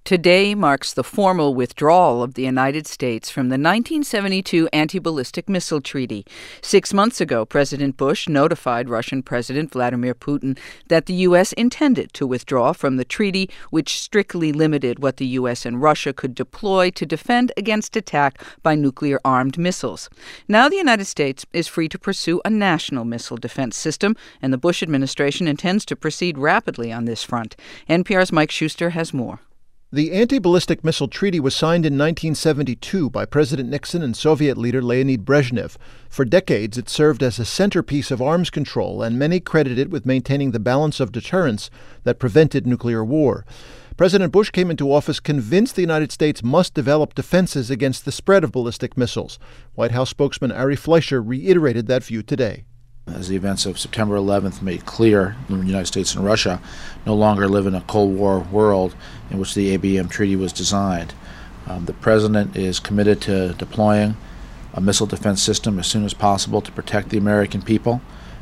Today marks the formal withdrawal of the United States from the 1972 Anti-Ballistic Missile Treaty. 6 months ago, President Bush notified Russian President Vladimir Putin that the U.S. intended to withdraw from the treaty, which strictly limited what the U.S. and Russia could deploy to defend against attack by nuclear-armed missiles. Now the United States is free to pursue a national missile defense system, and the Bush administration intends to proceed rapidly on this front. NPR's Mike Schuster has more. The Anti-Ballistic Missile Treaty was signed in 1972 by President Nixon and Soviet leader Leonid Brezhnev. For decades, it served as a centerpiece of arms control, and many credit it with maintaining the balance of deterrence that prevented nuclear war. President Bush came into office convinced the United States must develop defenses against the spread of ballistic missiles. White House spokesman Ari Fleischer reiterated that view today. As the events of September 11th made clear, the United States and Russia no longer live in a Cold War world in which the ABM Treaty was designed. The President is committed to deploying a missile defense system as soon as possible to protect the American people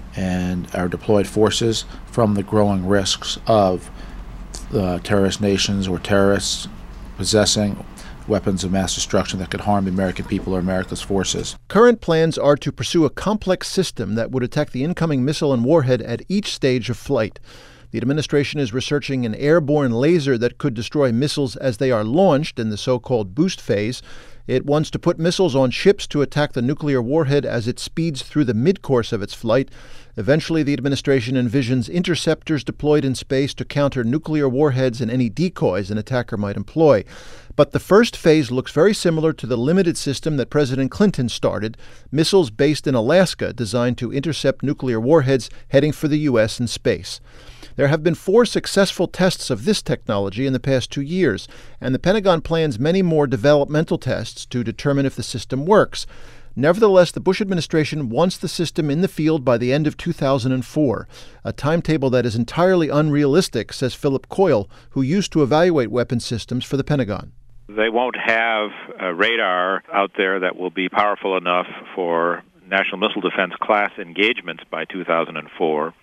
and our deployed forces from the growing risks of terrorist nations or terrorists possessing weapons of mass destruction that could harm the American people or America's forces. Current plans are to pursue a complex system that would attack the incoming missile and warhead at each stage of flight. The administration is researching an airborne laser that could destroy missiles as they are launched in the so-called boost phase. It wants to put missiles on ships to attack the nuclear warhead as it speeds through the mid-course of its flight. Eventually, the administration envisions interceptors deployed in space to counter nuclear warheads and any decoys an attacker might employ. But the first phase looks very similar to the limited system that President Clinton started, missiles based in Alaska designed to intercept nuclear warheads heading for the U.S. in space. There have been 4 successful tests of this technology in the past 2 years, and the Pentagon plans many more developmental tests to determine if the system works. Nevertheless, the Bush administration wants the system in the field by the end of 2004, a timetable that is entirely unrealistic, says Philip Coyle, who used to evaluate weapons systems for the Pentagon. They won't have a radar out there that will be powerful enough for national missile defense class engagements by 2004.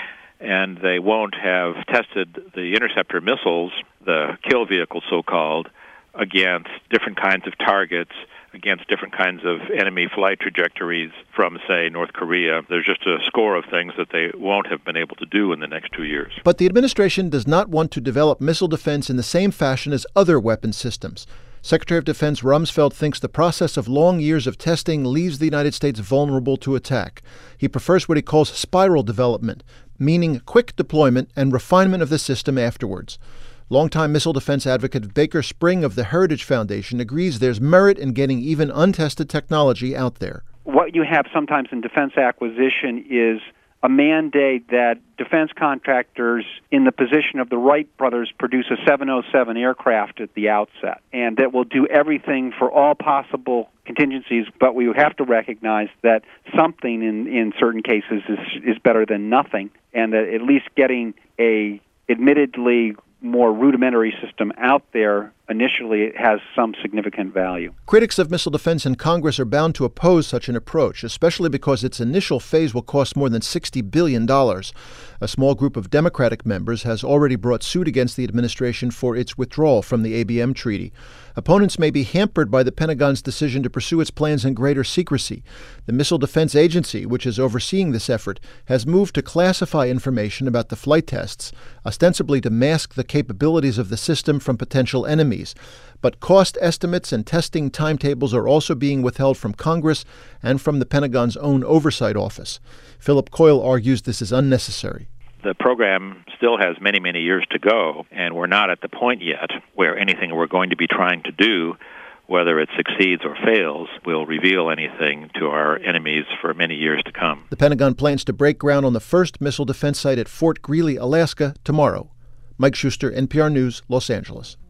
And they won't have tested the interceptor missiles, the kill vehicles so-called, against different kinds of targets, against different kinds of enemy flight trajectories from, say, North Korea. There's just a score of things that they won't have been able to do in the next 2 years. But the administration does not want to develop missile defense in the same fashion as other weapons systems. Secretary of Defense Rumsfeld thinks the process of long years of testing leaves the United States vulnerable to attack. He prefers what he calls spiral development, meaning quick deployment and refinement of the system afterwards. Longtime missile defense advocate Baker Spring of the Heritage Foundation agrees there's merit in getting even untested technology out there. What you have sometimes in defense acquisition is a mandate that defense contractors in the position of the Wright brothers produce a 707 aircraft at the outset, and that will do everything for all possible contingencies, but we have to recognize that something in certain cases is better than nothing, and that at least getting a admittedly more rudimentary system out there initially has some significant value. Critics of missile defense in Congress are bound to oppose such an approach, especially because its initial phase will cost more than $60 billion. A small group of Democratic members has already brought suit against the administration for its withdrawal from the ABM treaty. Opponents may be hampered by the Pentagon's decision to pursue its plans in greater secrecy. The Missile Defense Agency, which is overseeing this effort, has moved to classify information about the flight tests, ostensibly to mask the capabilities of the system from potential enemies. But cost estimates and testing timetables are also being withheld from Congress and from the Pentagon's own oversight office. Philip Coyle argues this is unnecessary. The program still has many, many years to go, and we're not at the point yet where anything we're going to be trying to do, whether it succeeds or fails, will reveal anything to our enemies for many years to come. The Pentagon plans to break ground on the first missile defense site at Fort Greely, Alaska, tomorrow. Mike Schuster, NPR News, Los Angeles.